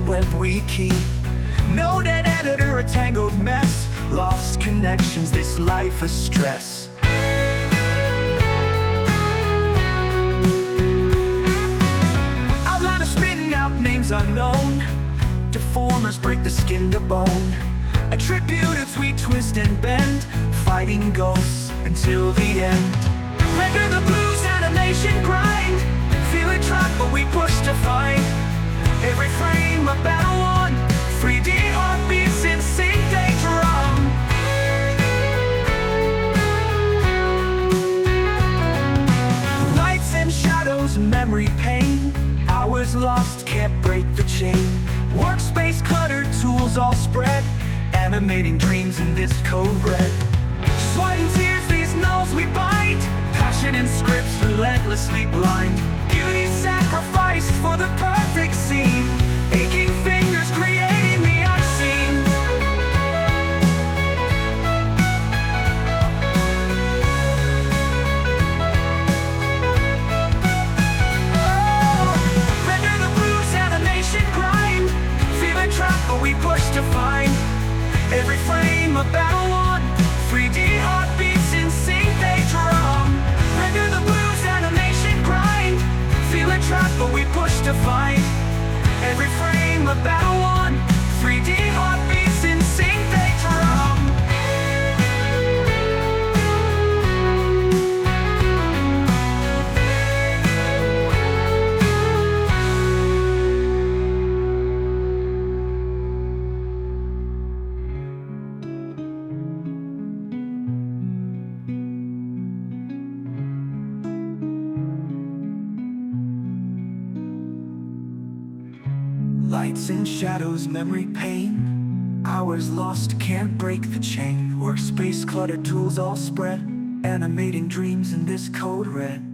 web we keep. No dead editor, a tangled mess. Lost connections, this life a stress. Outliners spitting out names unknown. Deformers break the skin to bone. Attributives we twist and bend, fighting ghosts until the end. Render the blues, animation grind. Feel it trapped, but we push to find. Every frame a battle on. 3D heartbeats in sync, they drum. Lights and shadows, memory pain. Hours lost, can't break the chain. Workspace cluttered, tools all spread. Animating dreams in this code red. Sweat and tears, these nulls we bite. Passion in scripts, relentlessly blind. Beauty sacrificed for the perfect scene. Aching fingers creating the unseen. Oh, render the blues, animation grind. Feeling trapped, but we push to find. Every frame a battle on. 3D heartbeats in sync, they drum. Render the blues, animation grind. Feeling trapped, but we push to find. Every frame a battle on. 3D heartbeats in sync, they drum. Lights and shadows, memory pain. Hours lost, can't break the chain. Workspace cluttered, tools all spread. Animating dreams in this code red.